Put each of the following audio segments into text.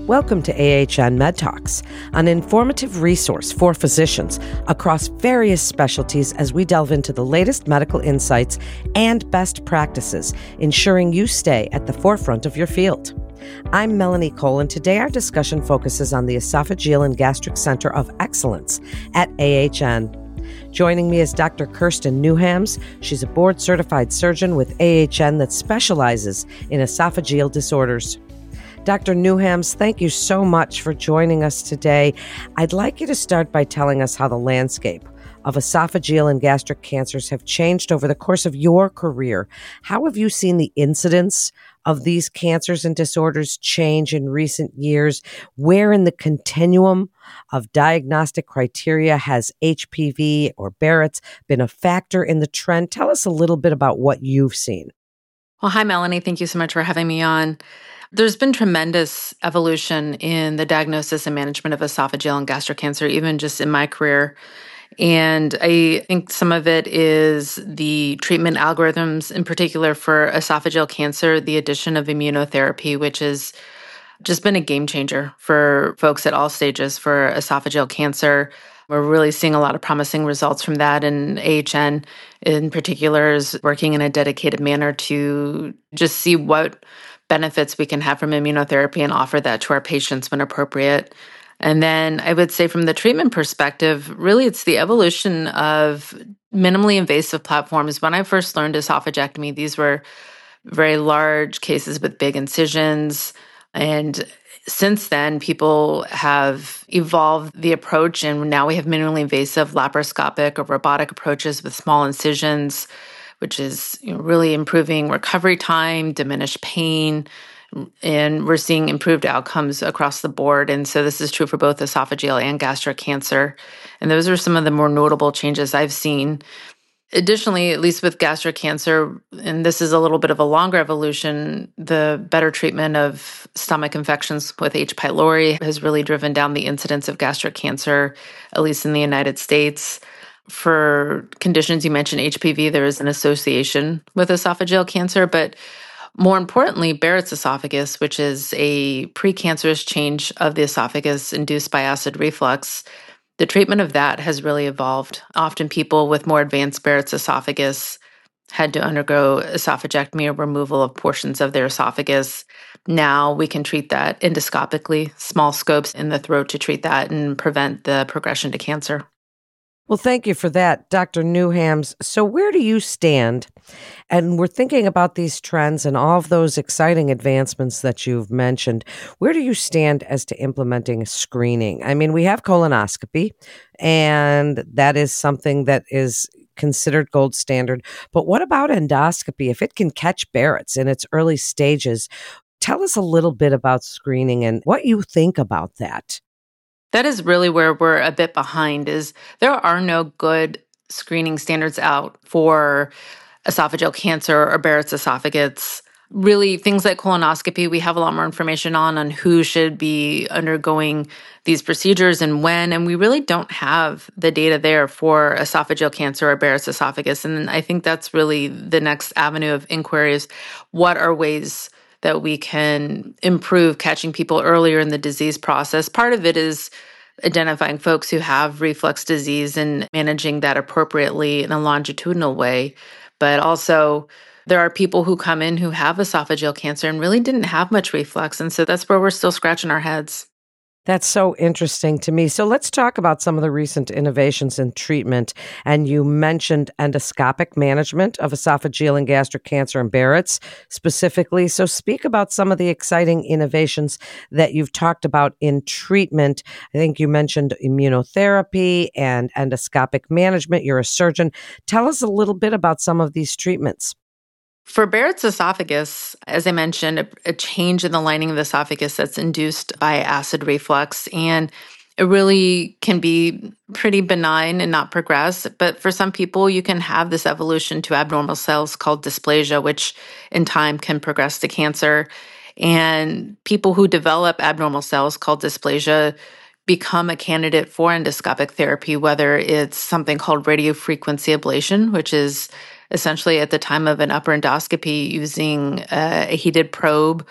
Welcome to AHN Med Talks, an informative resource for physicians across various specialties as we delve into the latest medical insights and best practices, ensuring you stay at the forefront of your field. I'm Melanie Cole, and today our discussion focuses on the Esophageal and Gastric Center of Excellence at AHN. Joining me is Dr. Kirsten Newhams. She's a board-certified surgeon with AHN that specializes in esophageal disorders. Dr. Newhams, thank you so much for joining us today. I'd like you to start by telling us how the landscape of esophageal and gastric cancers have changed over the course of your career. How have you seen the incidence of these cancers and disorders change in recent years? Where in the continuum of diagnostic criteria has HPV or Barrett's been a factor in the trend? Tell us a little bit about what you've seen. Well, hi, Melanie. Thank you so much for having me on. There's been tremendous evolution in the diagnosis and management of esophageal and gastric cancer, even just in my career. And I think some of it is the treatment algorithms, in particular for esophageal cancer, the addition of immunotherapy, which has just been a game changer for folks at all stages for esophageal cancer. We're really seeing a lot of promising results from that, and AHN in particular is working in a dedicated manner to just see what benefits we can have from immunotherapy and offer that to our patients when appropriate. And then I would say from the treatment perspective, really it's the evolution of minimally invasive platforms. When I first learned esophagectomy, these were very large cases with big incisions. And since then, people have evolved the approach, and now we have minimally invasive laparoscopic or robotic approaches with small incisions, which is really improving recovery time, diminished pain, and we're seeing improved outcomes across the board. And so this is true for both esophageal and gastric cancer. And those are some of the more notable changes I've seen. Additionally, at least with gastric cancer, and this is a little bit of a longer evolution, the better treatment of stomach infections with H. pylori has really driven down the incidence of gastric cancer, at least in the United States. For conditions you mentioned, HPV, there is an association with esophageal cancer, but more importantly, Barrett's esophagus, which is a precancerous change of the esophagus induced by acid reflux, the treatment of that has really evolved. Often people with more advanced Barrett's esophagus had to undergo esophagectomy or removal of portions of their esophagus. Now we can treat that endoscopically, small scopes in the throat to treat that and prevent the progression to cancer. Well, thank you for that, Dr. Newhams. So where do you stand? And we're thinking about these trends and all of those exciting advancements that you've mentioned. Where do you stand as to implementing screening? I mean, we have colonoscopy, and that is something that is considered gold standard. But what about endoscopy? If it can catch Barrett's in its early stages, tell us a little bit about screening and what you think about that. That is really where we're a bit behind, is there are no good screening standards out for esophageal cancer or Barrett's esophagus. Really, things like colonoscopy, we have a lot more information on who should be undergoing these procedures and when, and we really don't have the data there for esophageal cancer or Barrett's esophagus. And I think that's really the next avenue of inquiry is what are ways that we can improve catching people earlier in the disease process. Part of it is identifying folks who have reflux disease and managing that appropriately in a longitudinal way. But also, there are people who come in who have esophageal cancer and really didn't have much reflux. And so that's where we're still scratching our heads. That's so interesting to me. So let's talk about some of the recent innovations in treatment. And you mentioned endoscopic management of esophageal and gastric cancer and Barrett's specifically. So speak about some of the exciting innovations that you've talked about in treatment. I think you mentioned immunotherapy and endoscopic management. You're a surgeon. Tell us a little bit about some of these treatments. For Barrett's esophagus, as I mentioned, a change in the lining of the esophagus that's induced by acid reflux. And it really can be pretty benign and not progress. But for some people, you can have this evolution to abnormal cells called dysplasia, which in time can progress to cancer. And people who develop abnormal cells called dysplasia become a candidate for endoscopic therapy, whether it's something called radiofrequency ablation, which is essentially at the time of an upper endoscopy using a heated probe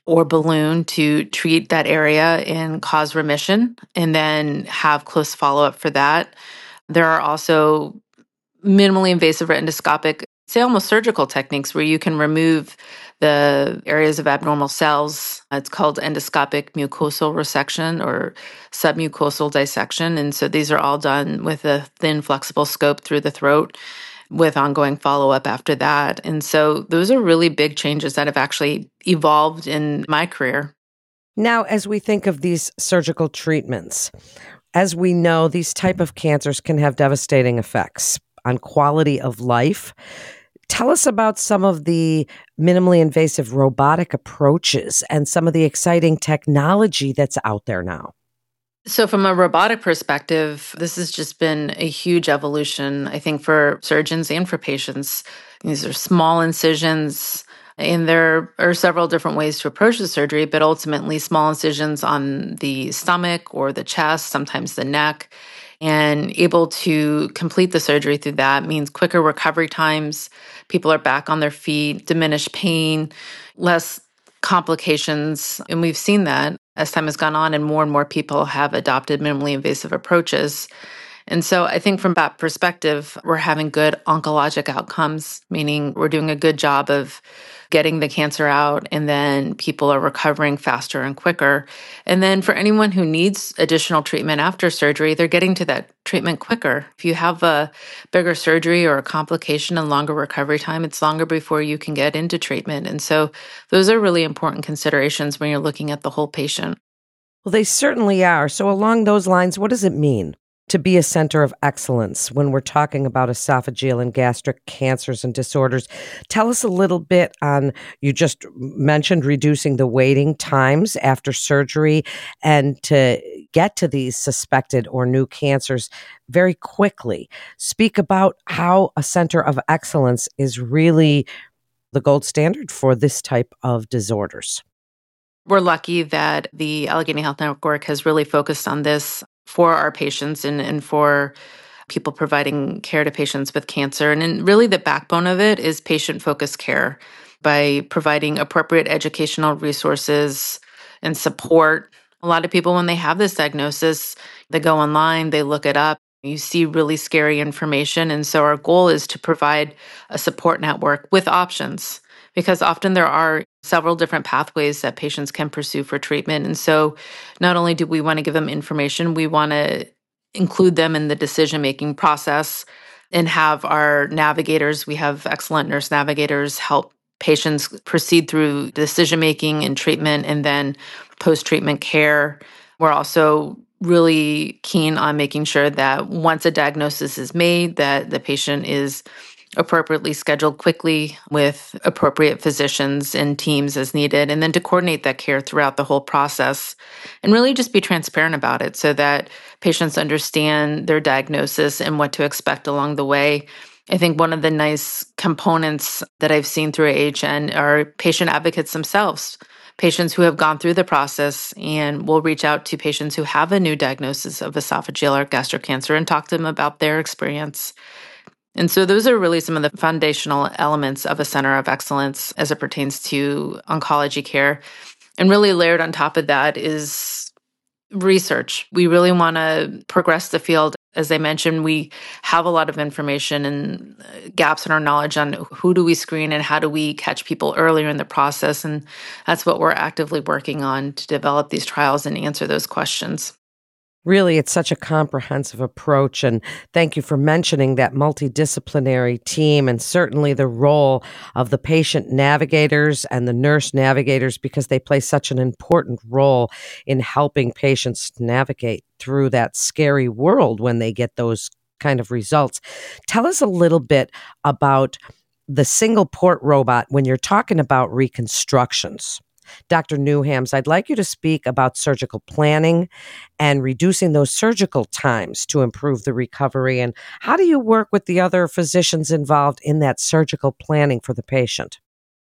or balloon to treat that area and cause remission, and then have close follow-up for that. There are also minimally invasive or endoscopic, say almost surgical techniques where you can remove the areas of abnormal cells. It's called endoscopic mucosal resection or submucosal dissection. And so these are all done with a thin, flexible scope through the throat with ongoing follow-up after that. And so those are really big changes that have actually evolved in my career. Now, as we think of these surgical treatments, as we know, these type of cancers can have devastating effects on quality of life. Tell us about some of the minimally invasive robotic approaches and some of the exciting technology that's out there now. So from a robotic perspective, this has just been a huge evolution, I think, for surgeons and for patients. These are small incisions, and there are several different ways to approach the surgery, but ultimately small incisions on the stomach or the chest, sometimes the neck, and able to complete the surgery through that means quicker recovery times. People are back on their feet, diminished pain, less complications. And we've seen that as time has gone on and more people have adopted minimally invasive approaches. And so I think from that perspective, we're having good oncologic outcomes, meaning we're doing a good job of getting the cancer out, and then people are recovering faster and quicker. And then for anyone who needs additional treatment after surgery, they're getting to that treatment quicker. If you have a bigger surgery or a complication and longer recovery time, it's longer before you can get into treatment. And so those are really important considerations when you're looking at the whole patient. Well, they certainly are. So along those lines, what does it mean to be a center of excellence when we're talking about esophageal and gastric cancers and disorders? Tell us a little bit on, you just mentioned reducing the waiting times after surgery and to get to these suspected or new cancers very quickly. Speak about how a center of excellence is really the gold standard for this type of disorders. We're lucky that the Allegheny Health Network has really focused on this for our patients and for people providing care to patients with cancer. And really the backbone of it is patient-focused care by providing appropriate educational resources and support. A lot of people, when they have this diagnosis, they go online, they look it up, you see really scary information. And so our goal is to provide a support network with options, because often there are several different pathways that patients can pursue for treatment. And so not only do we want to give them information, we want to include them in the decision-making process and have our navigators, we have excellent nurse navigators, help patients proceed through decision-making and treatment and then post-treatment care. We're also really keen on making sure that once a diagnosis is made, that the patient is appropriately scheduled quickly with appropriate physicians and teams as needed, and then to coordinate that care throughout the whole process and really just be transparent about it so that patients understand their diagnosis and what to expect along the way. I think one of the nice components that I've seen through AHN are patient advocates themselves, patients who have gone through the process and will reach out to patients who have a new diagnosis of esophageal or gastric cancer and talk to them about their experience. And so those are really some of the foundational elements of a center of excellence as it pertains to oncology care. And really layered on top of that is research. We really want to progress the field. As I mentioned, we have a lot of information and gaps in our knowledge on who do we screen and how do we catch people earlier in the process. And that's what we're actively working on to develop these trials and answer those questions. Really, it's such a comprehensive approach, and thank you for mentioning that multidisciplinary team and certainly the role of the patient navigators and the nurse navigators, because they play such an important role in helping patients navigate through that scary world when they get those kind of results. Tell us a little bit about the single port robot when you're talking about reconstructions. Dr. Newhams, I'd like you to speak about surgical planning and reducing those surgical times to improve the recovery. And how do you work with the other physicians involved in that surgical planning for the patient?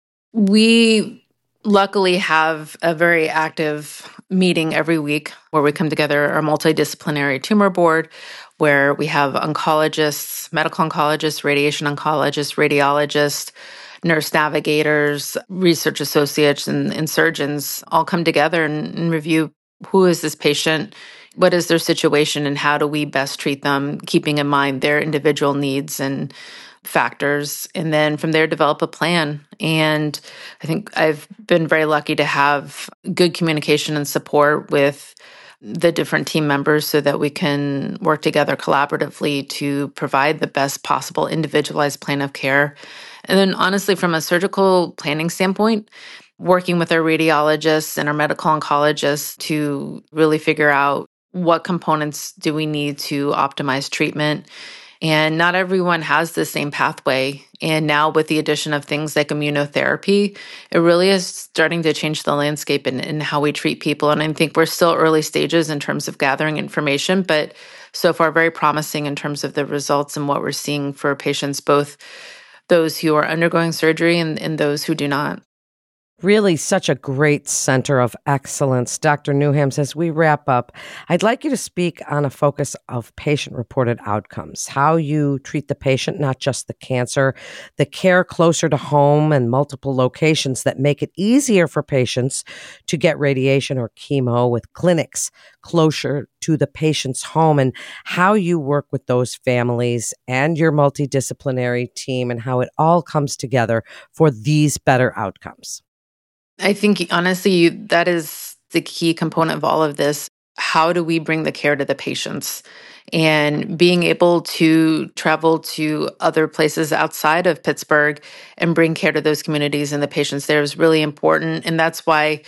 We luckily have a very active meeting every week where we come together, our multidisciplinary tumor board, where we have oncologists, medical oncologists, radiation oncologists, radiologists, nurse navigators, research associates, and surgeons all come together and review who is this patient, what is their situation, and how do we best treat them, keeping in mind their individual needs and factors, and then from there develop a plan. And I think I've been very lucky to have good communication and support with the different team members so that we can work together collaboratively to provide the best possible individualized plan of care. And then honestly, from a surgical planning standpoint, working with our radiologists and our medical oncologists to really figure out what components do we need to optimize treatment. And not everyone has the same pathway. And now with the addition of things like immunotherapy, it really is starting to change the landscape in how we treat people. And I think we're still early stages in terms of gathering information, but so far very promising in terms of the results and what we're seeing for patients, both those who are undergoing surgery and those who do not. Really such a great center of excellence. Dr. Newhams, as we wrap up, I'd like you to speak on a focus of patient-reported outcomes, how you treat the patient, not just the cancer, the care closer to home and multiple locations that make it easier for patients to get radiation or chemo with clinics closer to the patient's home, and how you work with those families and your multidisciplinary team and how it all comes together for these better outcomes. I think, honestly, that is the key component of all of this. How do we bring the care to the patients? And being able to travel to other places outside of Pittsburgh and bring care to those communities and the patients there is really important. And that's why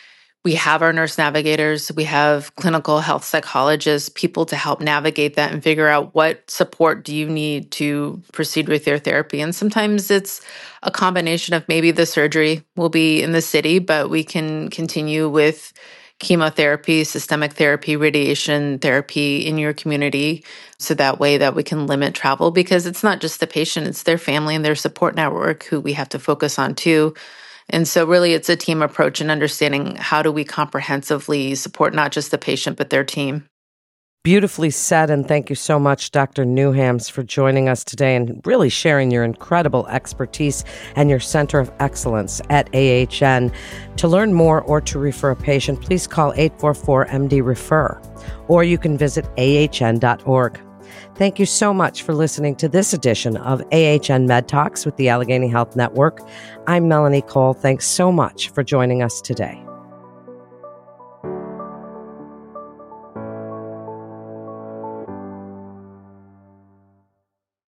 we have our nurse navigators, we have clinical health psychologists, people to help navigate that and figure out what support do you need to proceed with your therapy. And sometimes it's a combination of maybe the surgery will be in the city, but we can continue with chemotherapy, systemic therapy, radiation therapy in your community. So that way that we can limit travel, because it's not just the patient, it's their family and their support network who we have to focus on too. And so really it's a team approach and understanding how do we comprehensively support not just the patient, but their team. Beautifully said, and thank you so much, Dr. Newhams, for joining us today and really sharing your incredible expertise and your Center of Excellence at AHN. To learn more or to refer a patient, please call 844-MD-REFER, or you can visit ahn.org. Thank you so much for listening to this edition of AHN Med Talks with the Allegheny Health Network. I'm Melanie Cole. Thanks so much for joining us today.